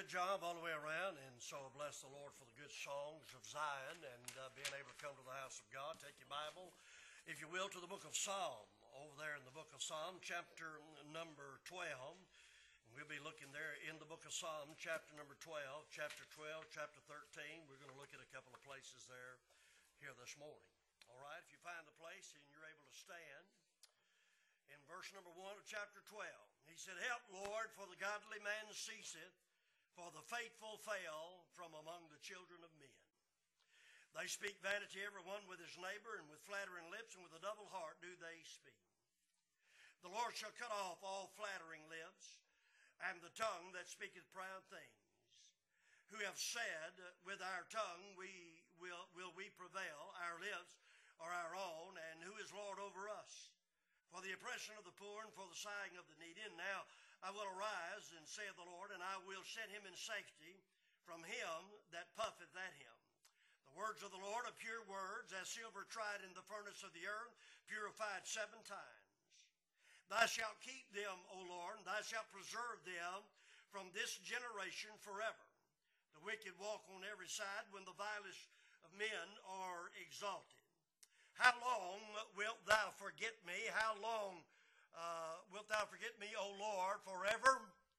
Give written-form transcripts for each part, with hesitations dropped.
good job all the way around, and so bless the Lord for the good songs of Zion and being able to come to the house of God. Take your Bible, if you will, to the book of Psalm. Over there in the book of Psalm, chapter number 12. And we'll be looking there in the book of Psalm, chapter number 12, chapter 12, chapter 13. We're going to look at a couple of places there here this morning. All right, if you find the place and you're able to stand. In verse number 1 of chapter 12, he said, "Help, Lord, for the godly man ceaseth, for the faithful fail from among the children of men. They speak vanity every one with his neighbor, and with flattering lips and with a double heart do they speak. The Lord shall cut off all flattering lips, and the tongue that speaketh proud things. Who have said, with our tongue will we prevail, our lips are our own, and who is Lord over us? For the oppression of the poor and for the sighing of the needy. And now I will arise, and saith the Lord, and I will set him in safety from him that puffeth at him. The words of the Lord are pure words, as silver tried in the furnace of the earth, purified 7 times. Thou shalt keep them, O Lord, and thou shalt preserve them from this generation forever. The wicked walk on every side when the vilest of men are exalted. How long wilt thou forget me? How long wilt thou forget me, O Lord, forever?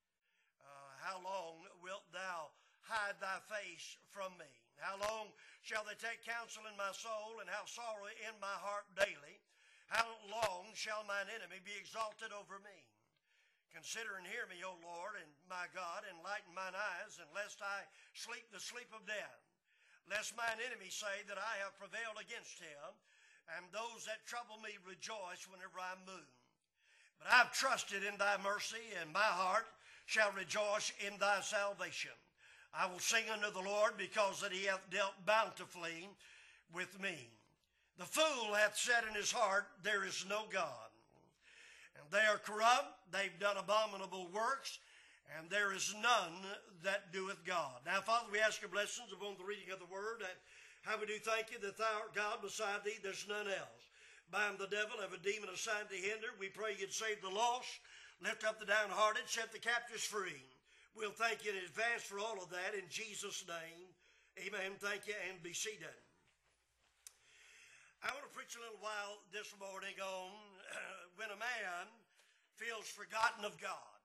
How long wilt thou hide thy face from me? How long shall they take counsel in my soul, and have sorrow in my heart daily? How long shall mine enemy be exalted over me? Consider and hear me, O Lord, and my God, enlighten mine eyes, and lest I sleep the sleep of death. Lest mine enemy say that I have prevailed against him, and those that trouble me rejoice whenever I am moved. But I have trusted in thy mercy, and my heart shall rejoice in thy salvation. I will sing unto the Lord, because that he hath dealt bountifully with me. The fool hath said in his heart, there is no God. And they are corrupt, they've done abominable works, and there is none that doeth God. Now, Father, we ask your blessings upon the reading of the word, and how we do thank you that thou art God, beside thee there's none else. Bind the devil, every demon assigned to hinder. We pray you'd save the lost, lift up the downhearted, set the captives free. We'll thank you in advance for all of that in Jesus' name. Amen. Thank you, and be seated. I want to preach a little while this morning on when a man feels forgotten of God.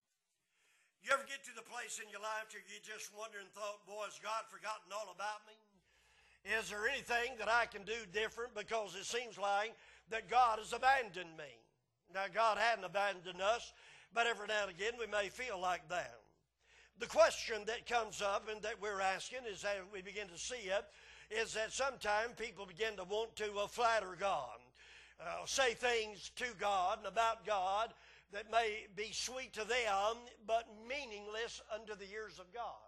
You ever get to the place in your life where you just wonder and thought, boy, has God forgotten all about me? Is there anything that I can do different, because it seems like that God has abandoned me? Now, God hadn't abandoned us, but every now and again we may feel like that. The question that comes up and that we're asking is, as we begin to see it, is that sometimes people begin to want to flatter God, say things to God and about God that may be sweet to them, but meaningless unto the ears of God.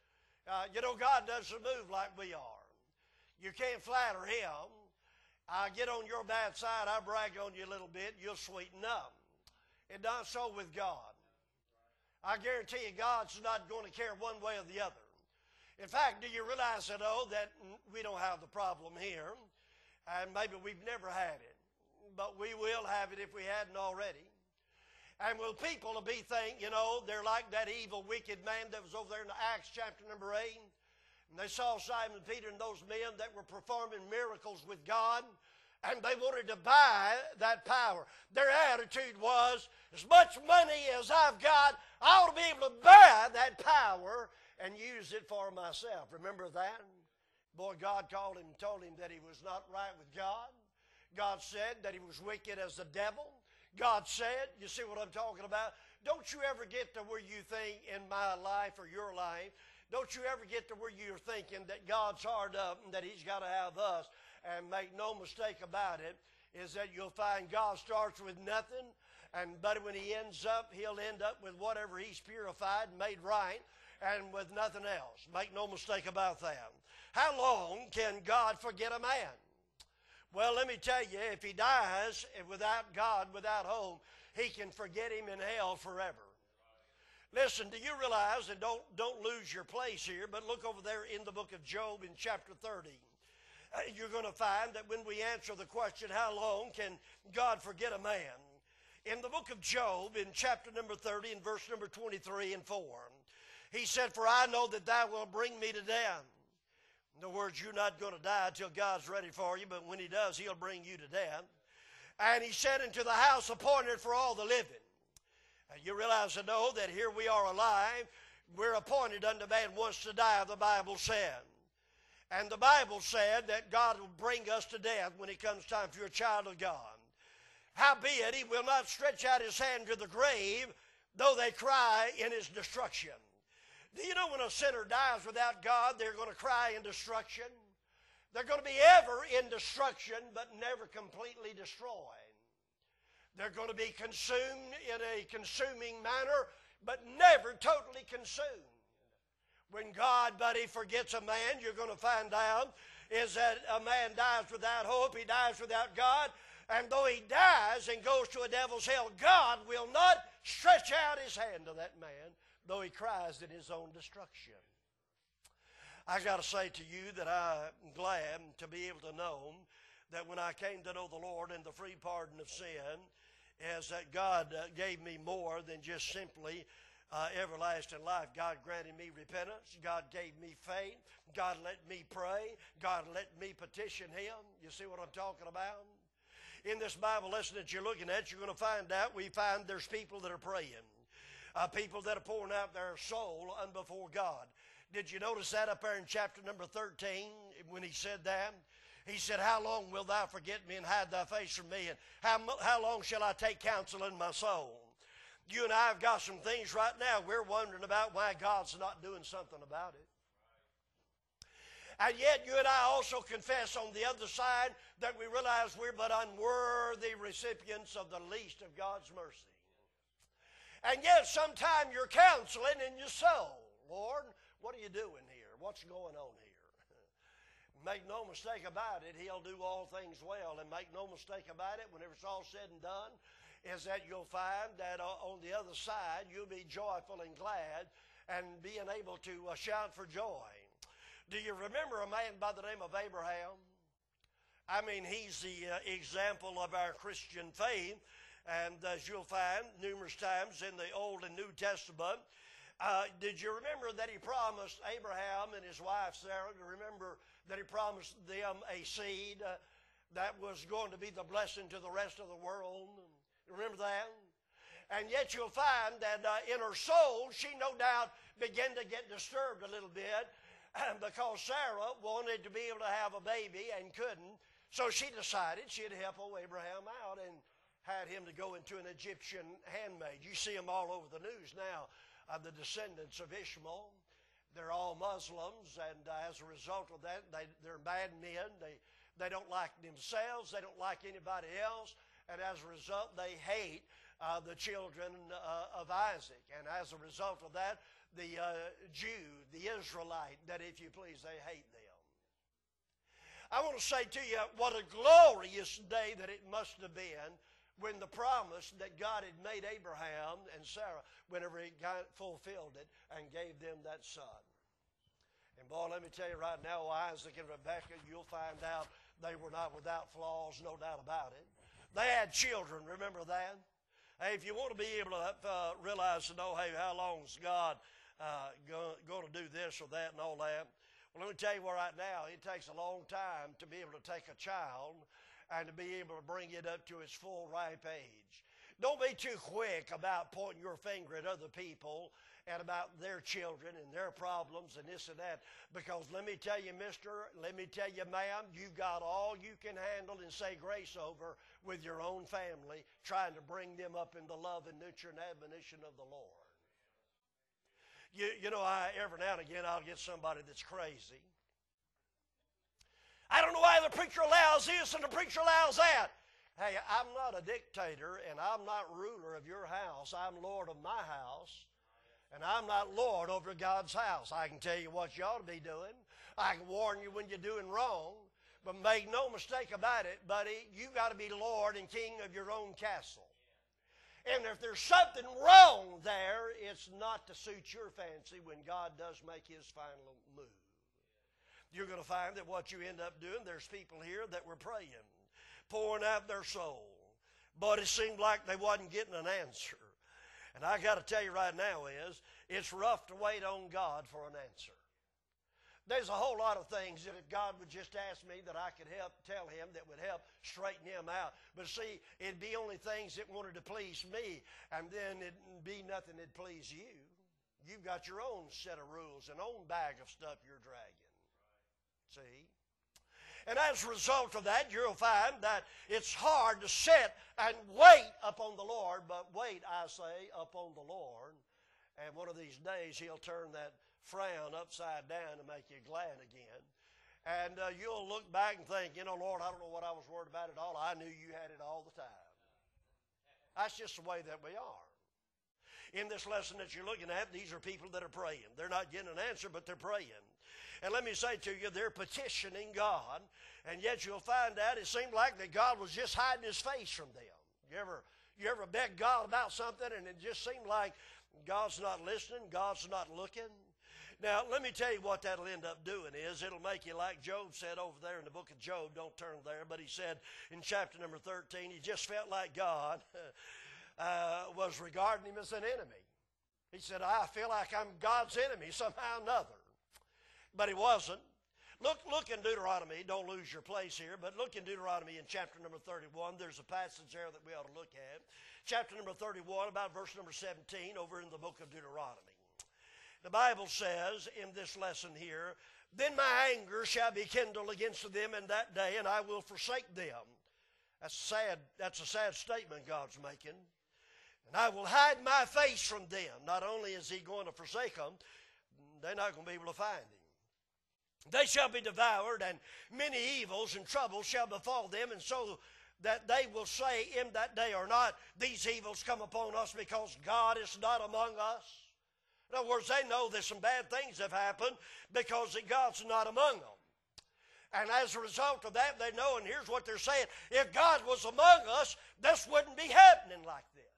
God doesn't move like we are. You can't flatter him. I get on your bad side, I brag on you a little bit, you'll sweeten up. It's not so with God. I guarantee you God's not going to care one way or the other. In fact, do you realize that we don't have the problem here, and maybe we've never had it, but we will have it if we hadn't already. And will people be think, they're like that evil, wicked man that was over there in Acts chapter number 8, and they saw Simon Peter and those men that were performing miracles with God, and they wanted to buy that power. Their attitude was, as much money as I've got, I ought to be able to buy that power and use it for myself. Remember that? Boy, God called him and told him that he was not right with God. God said that he was wicked as the devil. God said, you see what I'm talking about? Don't you ever get to where you think in my life or your life, don't you ever get to where you're thinking that God's hard up and that he's got to have us, and make no mistake about it, is that you'll find God starts with nothing, but when he ends up, he'll end up with whatever he's purified and made right, and with nothing else. Make no mistake about that. How long can God forget a man? Well, let me tell you, if he dies without God, without hope, he can forget him in hell forever. Listen, do you realize, and don't lose your place here, but look over there in the book of Job in chapter 30. You're going to find that when we answer the question, how long can God forget a man? In the book of Job in chapter number 30 and verse number 23 and 4, He said, for I know that thou wilt bring me to death. In other words, you're not going to die until God's ready for you, but when he does, he'll bring you to death. And he said, into the house appointed for all the living. And you realize and know that here we are alive. We're appointed unto man once to die, the Bible said. And the Bible said that God will bring us to death when it comes time for your child of God. Howbeit, he will not stretch out his hand to the grave, though they cry in his destruction. Do you know when a sinner dies without God, they're going to cry in destruction? They're going to be ever in destruction, but never completely destroyed. They're going to be consumed in a consuming manner, but never totally consumed. When God, buddy, forgets a man, you're going to find out is that a man dies without hope, he dies without God, and though he dies and goes to a devil's hell, God will not stretch out his hand to that man, though he cries in his own destruction. I got to say to you that I'm glad to be able to know that when I came to know the Lord and the free pardon of sin, is that God gave me more than just simply everlasting life. God granted me repentance. God gave me faith. God let me pray. God let me petition him. You see what I'm talking about? In this Bible lesson that you're looking at, you're going to find out, there's people that are praying. People that are pouring out their soul before God. Did you notice that up there in chapter number 13 when he said that? He said, how long wilt thou forget me and hide thy face from me? And how long shall I take counsel in my soul? You and I have got some things right now we're wondering about why God's not doing something about it. And yet you and I also confess on the other side that we realize we're but unworthy recipients of the least of God's mercy. And yet sometime you're counseling in your soul. Lord, what are you doing here? What's going on here? Make no mistake about it, he'll do all things well. And make no mistake about it, whenever it's all said and done, is that you'll find that on the other side, you'll be joyful and glad and being able to shout for joy. Do you remember a man by the name of Abraham? I mean, he's the example of our Christian faith. And as you'll find numerous times in the Old and New Testament, did you remember that he promised Abraham and his wife Sarah, to remember that he promised them a seed that was going to be the blessing to the rest of the world? Remember that? And yet you'll find that in her soul, she no doubt began to get disturbed a little bit because Sarah wanted to be able to have a baby and couldn't. So she decided she'd help old Abraham out and had him to go into an Egyptian handmaid. You see them all over the news now, the descendants of Ishmael. They're all Muslims, and as a result of that, they're bad men. They don't like themselves. They don't like anybody else. And as a result, they hate the children of Isaac. And as a result of that, the Jew, the Israelite, that if you please, they hate them. I want to say to you, what a glorious day that it must have been when the promise that God had made Abraham and Sarah, whenever he fulfilled it and gave them that son. And boy, let me tell you right now, Isaac and Rebekah, you'll find out they were not without flaws, no doubt about it. They had children, remember that? Hey, if you want to be able to realize and know, hey, how long is God going to do this or that and all that? Well, let me tell you right now, it takes a long time to be able to take a child and to be able to bring it up to its full ripe age. Don't be too quick about pointing your finger at other people and about their children and their problems and this and that. Because let me tell you, mister, let me tell you, ma'am, you got all you can handle and say grace over with your own family, trying to bring them up in the love and nurture and admonition of the Lord. You know, every now and again I'll get somebody that's crazy. I don't know why the preacher allows this and the preacher allows that. Hey, I'm not a dictator and I'm not ruler of your house. I'm Lord of my house. And I'm not Lord over God's house. I can tell you what you ought to be doing. I can warn you when you're doing wrong. But make no mistake about it, buddy, you got to be Lord and King of your own castle. And if there's something wrong there, it's not to suit your fancy when God does make his final move. You're going to find that what you end up doing, there's people here that were praying, pouring out their soul. But it seemed like they wasn't getting an answer. And I got to tell you right now it's rough to wait on God for an answer. There's a whole lot of things that if God would just ask me that I could help tell him that would help straighten him out. But see, it'd be only things that wanted to please me, and then it'd be nothing that'd please you. You've got your own set of rules and own bag of stuff you're dragging. See? And as a result of that, you'll find that it's hard to sit and wait upon the Lord, but wait, I say, upon the Lord. And one of these days, he'll turn that frown upside down to make you glad again. And you'll look back and think, Lord, I don't know what I was worried about at all. I knew you had it all the time. That's just the way that we are. In this lesson that you're looking at, these are people that are praying. They're not getting an answer, but they're praying. And let me say to you, they're petitioning God, and yet you'll find out it seemed like that God was just hiding his face from them. You ever beg God about something, and it just seemed like God's not listening, God's not looking? Now, let me tell you what that'll end up doing is it'll make you like Job said over there in the book of Job. Don't turn there, but he said in chapter number 13, he just felt like God was regarding him as an enemy. He said, I feel like I'm God's enemy somehow or another. But he wasn't. Look in Deuteronomy. Don't lose your place here, but look in Deuteronomy in chapter number 31. There's a passage there that we ought to look at. Chapter number 31, about verse number 17, over in the book of Deuteronomy. The Bible says in this lesson here, then my anger shall be kindled against them in that day, and I will forsake them. That's a sad statement God's making. And I will hide my face from them. Not only is he going to forsake them, they're not going to be able to find him. They shall be devoured, and many evils and troubles shall befall them, and so that they will say in that day or not, these evils come upon us because God is not among us. In other words, they know there's some bad things have happened because God's not among them. And as a result of that, they know, and here's what they're saying, if God was among us, this wouldn't be happening like this.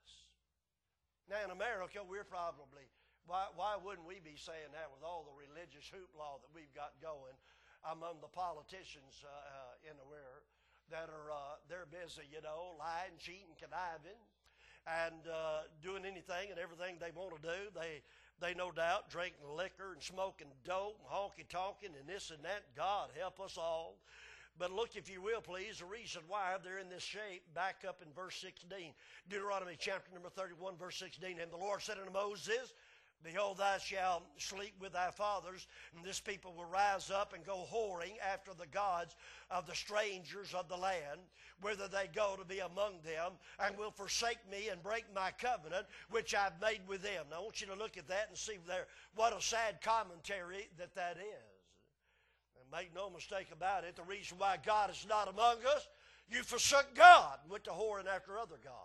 Now in America, we're probably, why wouldn't we be saying that with all the religious hoopla that we've got going among the politicians in the world that are, they're busy, lying, cheating, conniving, and doing anything and everything they want to do. They no doubt drinking liquor and smoking dope and honky-tonking and this and that. God help us all. But look, if you will, please, the reason why they're in this shape, back up in verse 16. Deuteronomy chapter number 31, verse 16. And the Lord said unto Moses, behold, thou shalt sleep with thy fathers, and this people will rise up and go whoring after the gods of the strangers of the land, whither they go to be among them, and will forsake me and break my covenant, which I've made with them. Now, I want you to look at that and see there what a sad commentary that is. And make no mistake about it, the reason why God is not among us, you forsook God and went to whoring after other gods.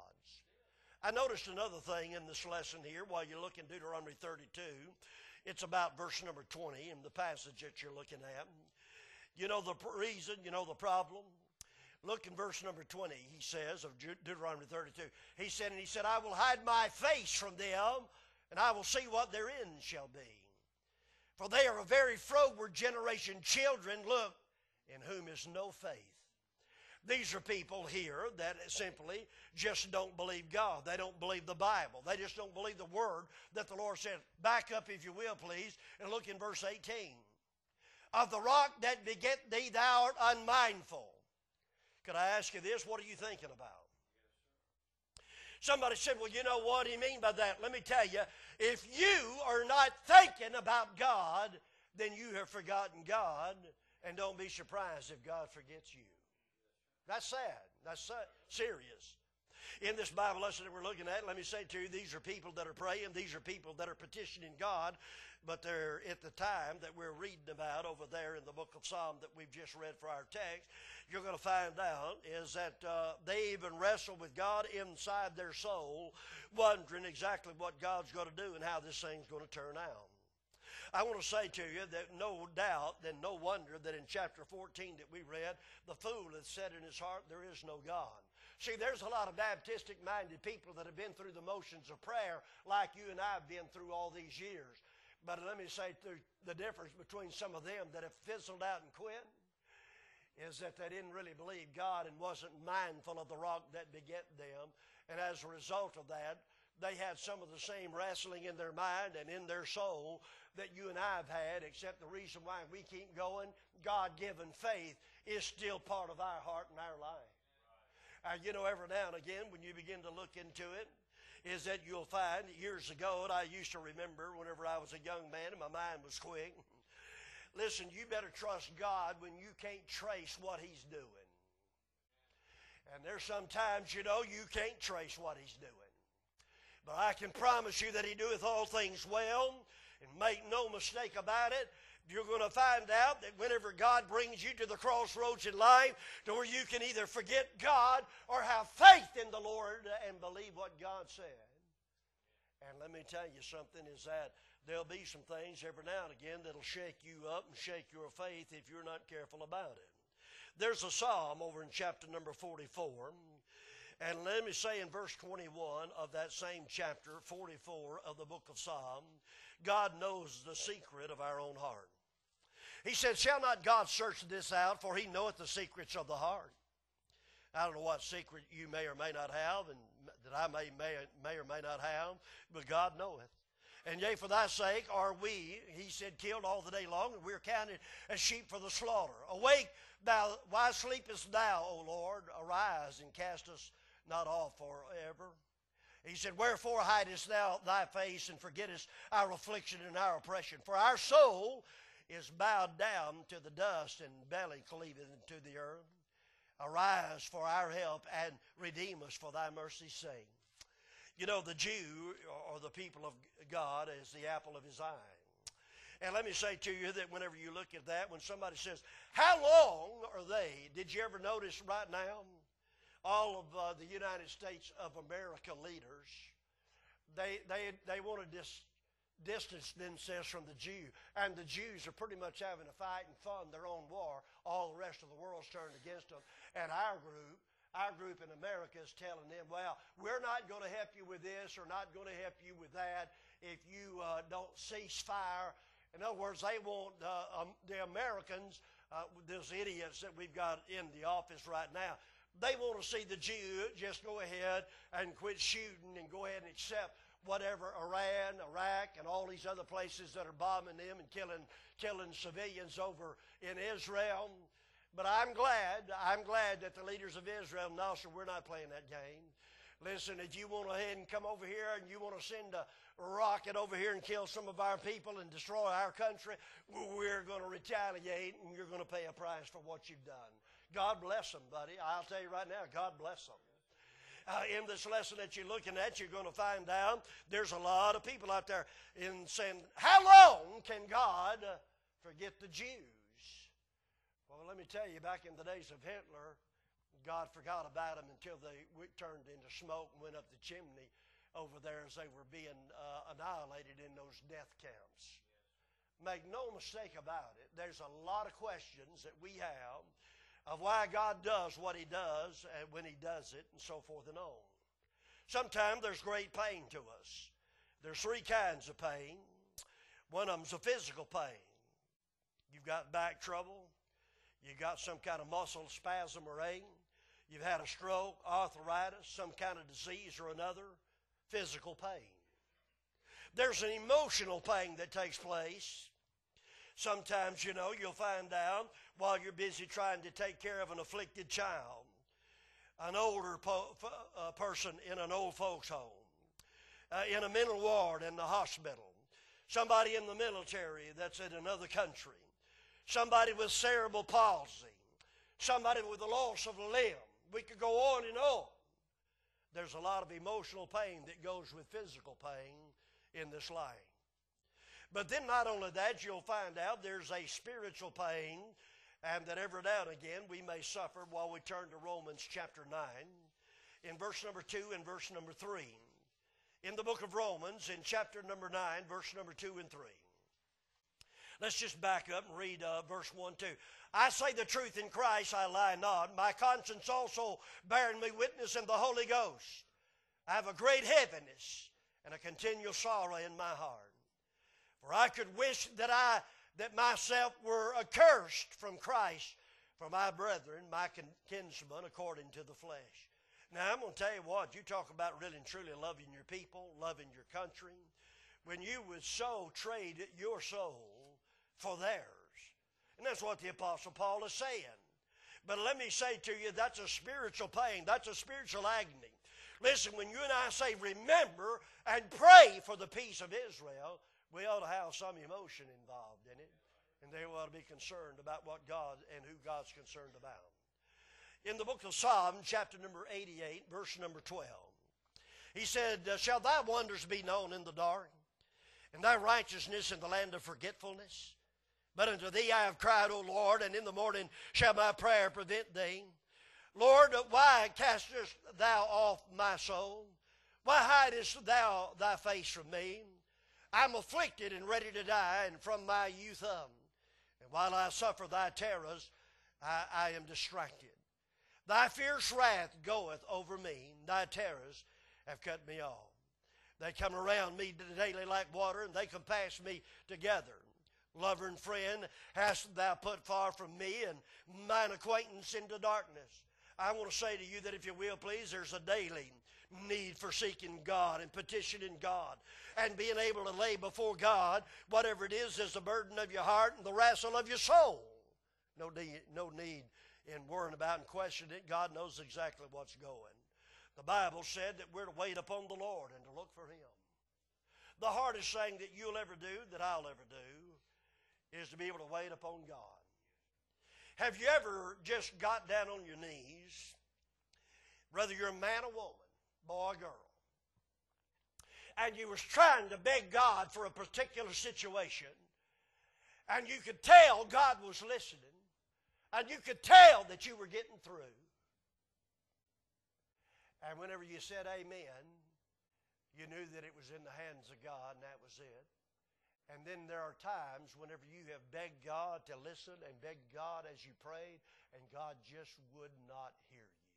I noticed another thing in this lesson here while you look in Deuteronomy 32. It's about verse number 20 in the passage that you're looking at. You know the reason, you know the problem. Look in verse number 20, he says, of Deuteronomy 32. He said, I will hide my face from them, and I will see what their end shall be. For they are a very froward generation, children, look, in whom is no faith. These are people here that simply just don't believe God. They don't believe the Bible. They just don't believe the word that the Lord said. Back up, if you will, please, and look in verse 18. Of the rock that beget thee, thou art unmindful. Could I ask you this? What are you thinking about? Somebody said, well, you know what do you mean by that? Let me tell you, if you are not thinking about God, then you have forgotten God, and don't be surprised if God forgets you. That's sad. That's serious. In this Bible lesson that we're looking at, let me say to you, these are people that are praying. These are people that are petitioning God, but they're at the time that we're reading about over there in the book of Psalm that we've just read for our text, you're going to find out is that they even wrestle with God inside their soul, wondering exactly what God's going to do and how this thing's going to turn out. I want to say to you that no doubt and no wonder that in chapter 14 that we read, the fool hath said in his heart, there is no God. See, there's a lot of Baptistic-minded people that have been through the motions of prayer like you and I have been through all these years. But let me say the difference between some of them that have fizzled out and quit is that they didn't really believe God and wasn't mindful of the rock that beget them. And as a result of that, they had some of the same wrestling in their mind and in their soul that you and I have had, except the reason why we keep going, God-given faith is still part of our heart and our life. Every now and again, when you begin to look into it, is that you'll find years ago, and I used to remember whenever I was a young man and my mind was quick, listen, you better trust God when you can't trace what He's doing. And there's sometimes, you can't trace what He's doing. But I can promise you that He doeth all things well, and make no mistake about it, you're going to find out that whenever God brings you to the crossroads in life to where you can either forget God or have faith in the Lord and believe what God said. And let me tell you something, is that there'll be some things every now and again that'll shake you up and shake your faith if you're not careful about it. There's a psalm over in chapter number 44. And let me say in verse 21 of that same chapter, 44 of the book of Psalm, God knows the secret of our own heart. He said, shall not God search this out, for He knoweth the secrets of the heart. I don't know what secret you may or may not have, and that I may or may not have, but God knoweth. And yea, for thy sake are we, He said, killed all the day long, and we are counted as sheep for the slaughter. Awake, thou, why sleepest thou, O Lord? Arise and cast us not off forever. He said, wherefore hidest thou thy face and forgettest our affliction and our oppression? For our soul is bowed down to the dust, and belly cleaveth into the earth. Arise for our help, and redeem us for thy mercy's sake. The Jew, or the people of God, is the apple of His eye. And let me say to you that whenever you look at that, when somebody says, how long are they? Did you ever notice right now, all of the United States of America leaders, they want to distance themselves from the Jew. And the Jews are pretty much having a fight and fun their own war. All the rest of the world's turned against them. And our group in America is telling them, well, we're not going to help you with this or not going to help you with that if you don't cease fire. In other words, they want the Americans, those idiots that we've got in the office right now, they want to see the Jew just go ahead and quit shooting and go ahead and accept whatever Iran, Iraq, and all these other places that are bombing them and killing civilians over in Israel. But I'm glad that the leaders of Israel know, so we're not playing that game. Listen, if you want to head and come over here and you want to send a rocket over here and kill some of our people and destroy our country, we're going to retaliate, and you're going to pay a price for what you've done. God bless them, buddy. I'll tell you right now, God bless them. In this lesson that you're looking at, you're going to find out there's a lot of people out there saying, how long can God forget the Jews? Well, let me tell you, back in the days of Hitler, God forgot about them until they turned into smoke and went up the chimney over there as they were being annihilated in those death camps. Make no mistake about it, there's a lot of questions that we have of why God does what He does and when He does it and so forth and on. Sometimes there's great pain to us. There's three kinds of pain. One of them's a physical pain. You've got back trouble. You've got some kind of muscle spasm or ache. You've had a stroke, arthritis, some kind of disease or another. Physical pain. There's an emotional pain that takes place. Sometimes, you'll find out while you're busy trying to take care of an afflicted child, an older person in an old folks home, in a mental ward in the hospital, somebody in the military that's in another country, somebody with cerebral palsy, somebody with the loss of a limb. We could go on and on. There's a lot of emotional pain that goes with physical pain in this life. But then not only that, you'll find out there's a spiritual pain, and that every now and again we may suffer while we turn to Romans chapter 9, in verse number 2 and verse number 3. In the book of Romans, in chapter number 9, verse number 2 and 3. Let's just back up and read verse 1, 2. I say the truth in Christ, I lie not. My conscience also bearing me witness in the Holy Ghost. I have a great heaviness and a continual sorrow in my heart. For I could wish that myself were accursed from Christ for my brethren, my kinsmen, according to the flesh. Now, I'm going to tell you what, you talk about really and truly loving your people, loving your country, when you would so trade your soul for theirs. And that's what the Apostle Paul is saying. But let me say to you, that's a spiritual pain. That's a spiritual agony. Listen, when you and I say remember and pray for the peace of Israel, we ought to have some emotion involved in it. And they ought to be concerned about what God and who God's concerned about. In the book of Psalm, chapter number 88, verse number 12, he said, shall thy wonders be known in the dark, and thy righteousness in the land of forgetfulness? But unto thee I have cried, O Lord, and in the morning shall my prayer prevent thee. Lord, why castest thou off my soul? Why hidest thou thy face from me? I'm afflicted and ready to die, and from my youth up. And while I suffer thy terrors, I am distracted. Thy fierce wrath goeth over me, thy terrors have cut me off. They come around me daily like water, and they compass me together. Lover and friend hast thou put far from me, and mine acquaintance into darkness. I want to say to you that if you will, please, there's a daily need for seeking God and petitioning God and being able to lay before God whatever it is the burden of your heart and the wrestle of your soul. No need in worrying about and questioning it. God knows exactly what's going. The Bible said that we're to wait upon the Lord and to look for Him. The hardest thing that you'll ever do, that I'll ever do, is to be able to wait upon God. Have you ever just got down on your knees, whether you're a man or woman, boy or girl, and you was trying to beg God for a particular situation, and you could tell God was listening, and you could tell that you were getting through. And whenever you said amen, you knew that it was in the hands of God, and that was it. And then there are times whenever you have begged God to listen and begged God as you prayed, and God just would not hear you.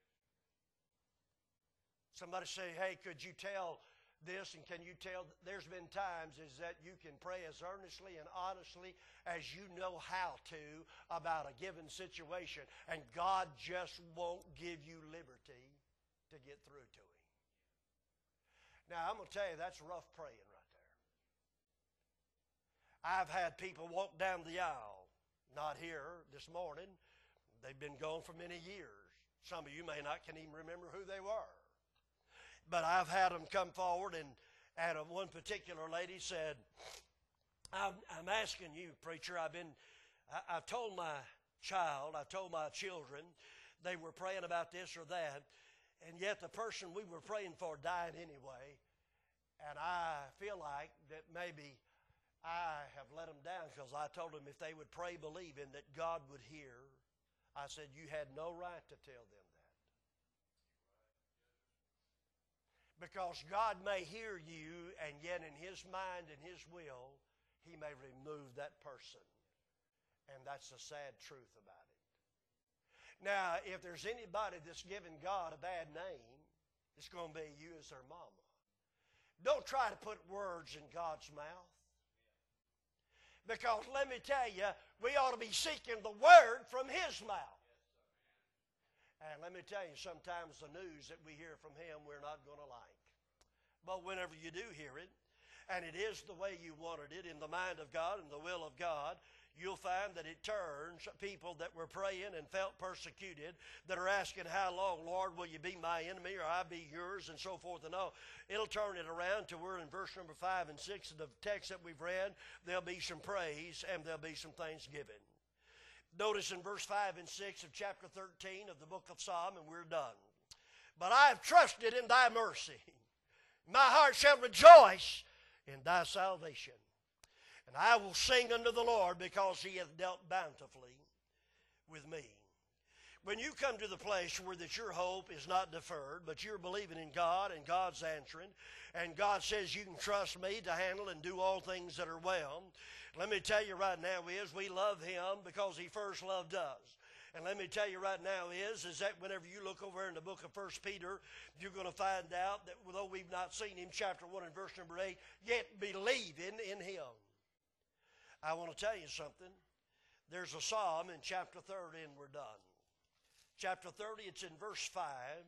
Somebody say, hey, could you tell this, and can you tell? There's been times is that you can pray as earnestly and honestly as you know how to about a given situation, and God just won't give you liberty to get through to Him. Now, I'm going to tell you, that's rough praying right there. I've had people walk down the aisle, not here this morning. They've been gone for many years. Some of you may not can even remember who they were. But I've had them come forward, and one particular lady said, I'm asking you, preacher, I've told my children, they were praying about this or that, and yet the person we were praying for died anyway, and I feel like that maybe I have let them down because I told them if they would pray believing that God would hear. I said, you had no right to tell them that. Because God may hear you, and yet in His mind and His will, He may remove that person. And that's the sad truth about it. Now, if there's anybody that's giving God a bad name, it's going to be you as their mama. Don't try to put words in God's mouth. Because let me tell you, we ought to be seeking the Word from His mouth. And let me tell you, sometimes the news that we hear from Him we're not going to like. But whenever you do hear it, and it is the way you wanted it, in the mind of God and the will of God, you'll find that it turns people that were praying and felt persecuted, that are asking, how long, Lord, will you be my enemy, or I be yours, and so forth and all. It'll turn it around to where in verse number 5 and 6 of the text that we've read, there'll be some praise and there'll be some thanksgiving. Notice in verse 5 and 6 of chapter 13 of the book of Psalm, and we're done. But I have trusted in thy mercy. My heart shall rejoice in thy salvation. And I will sing unto the Lord because He hath dealt bountifully with me. When you come to the place where that your hope is not deferred, but you're believing in God and God's answering, and God says you can trust me to handle and do all things that are well, let me tell you right now is we love Him because He first loved us. And let me tell you right now is that whenever you look over in the book of 1 Peter, you're going to find out that though we've not seen Him, chapter 1 and verse number 8, yet believing in Him. I want to tell you something. There's a psalm in chapter 30, and we're done. Chapter 30, it's in verse 5,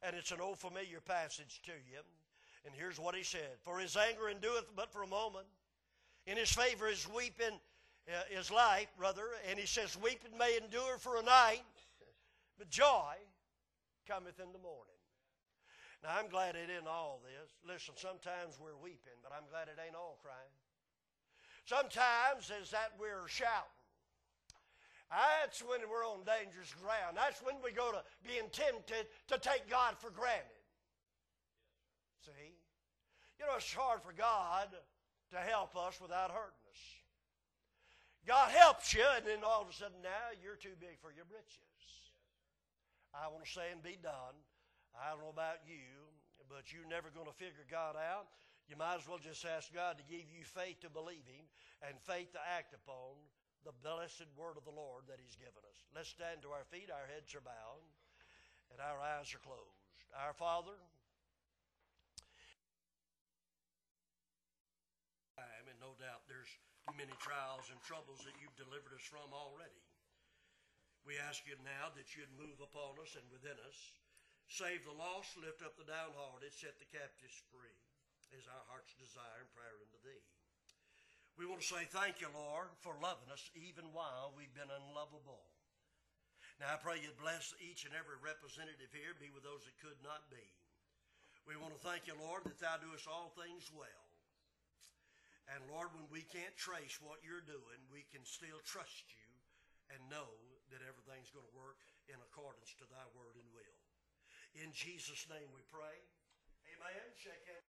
and it's an old familiar passage to you. And here's what he said. For his anger endureth but for a moment. In his favor is weeping, is life, brother. And he says, weeping may endure for a night, but joy cometh in the morning. Now, I'm glad it isn't all this. Listen, sometimes we're weeping, but I'm glad it ain't all crying. Sometimes it's that we're shouting. That's when we're on dangerous ground. That's when we go to being tempted to take God for granted. See? You know, it's hard for God to help us without hurting us. God helps you, and then all of a sudden now you're too big for your britches. I want to say and be done. I don't know about you, but you're never going to figure God out. You might as well just ask God to give you faith to believe Him and faith to act upon the blessed word of the Lord that He's given us. Let's stand to our feet, our heads are bowed, and our eyes are closed. Our Father, and no doubt there's many trials and troubles that you've delivered us from already. We ask you now that you'd move upon us and within us. Save the lost, lift up the downhearted, set the captives free, is our heart's desire and prayer unto thee. We want to say thank you, Lord, for loving us even while we've been unlovable. Now I pray you'd bless each and every representative here, be with those that could not be. We want to thank you, Lord, that thou doest all things well. And Lord, when we can't trace what you're doing, we can still trust you and know that everything's going to work in accordance to thy word and will. In Jesus' name we pray. Amen. Shake hands.